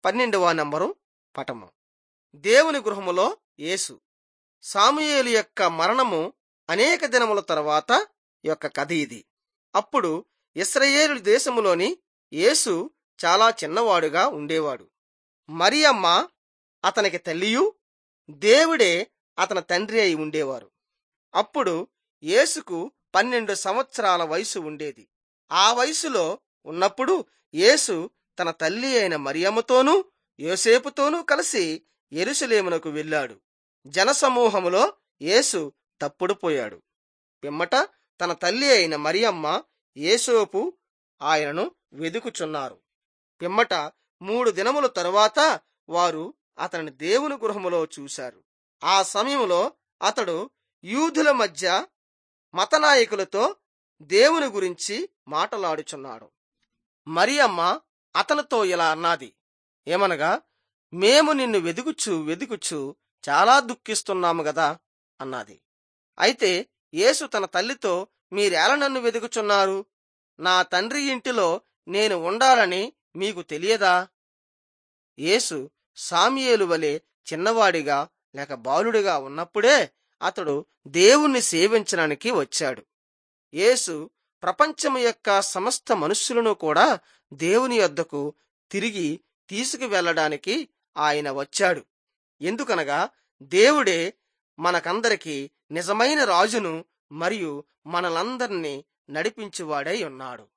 12వ number పటము. దేవుని గృహములో యేసు. సాముయేలు యొక్క మరణము అనేక దినముల తరువాత యొక్క కథ ఇది. అప్పుడు ఇశ్రాయేలు దేశములోని యేసు చాలా చిన్నవాడుగా ఉండేవాడు. మరియమ్మ అతనికి తల్లియు, దేవుడే అతని తండ్రి అయి ఉండేవారు. అప్పుడు యేసుకు 12 సంవత్సరాల వయసు ఉండేది. ఆ వయసులో ఉన్నప్పుడు యేసు తన తల్లి అయిన మరియమ్మతోనూ యోసేపుతోనూ కలిసి యెరూషలేమునకు వెళ్ళాడు. జనసమూహములో యేసు తప్పుడు పోయాడు. పిమ్మట తన తల్లి అయిన మరియమ్మ, యోసేపు ఆయనను వెదుకుచున్నారు. పిమ్మట 3 దినముల తరువాత వారు అతనిని దేవుని గృహములో చూశారు. ఆ సమయంలో అతడు యూదుల మధ్య మతనాయకులతో దేవుని గురించి మాటలాడుచున్నాడు. మరియమ్మ అతనితో ఇలా అన్నది, ఏమనగా, మేము నిన్ను వెదుకుచు చాలా దుఃఖిస్తున్నాము గదా అన్నది. అయితే యేసు తన తల్లితో, మీరేల నన్ను వెదుకుచున్నారు? నా తండ్రి ఇంటిలో నేను ఉండాలని మీకు తెలియదా? యేసు సాముయేలు వలె చిన్నవాడిగా లేక బాలుడిగా ఉన్నప్పుడే అతడు దేవుణ్ణి సేవించడానికి వచ్చాడు. యేసు ప్రపంచము యొక్క సమస్త మనుష్యులను కూడా దేవుని యొద్దకు తిరిగి తీసుకువెళ్ళడానికి ఆయన వచ్చాడు. ఎందుకనగా దేవుడే మనకందరికి నిజమైన రాజును మరియు మనలందరినీ నడిపించువాడై ఉన్నాడు.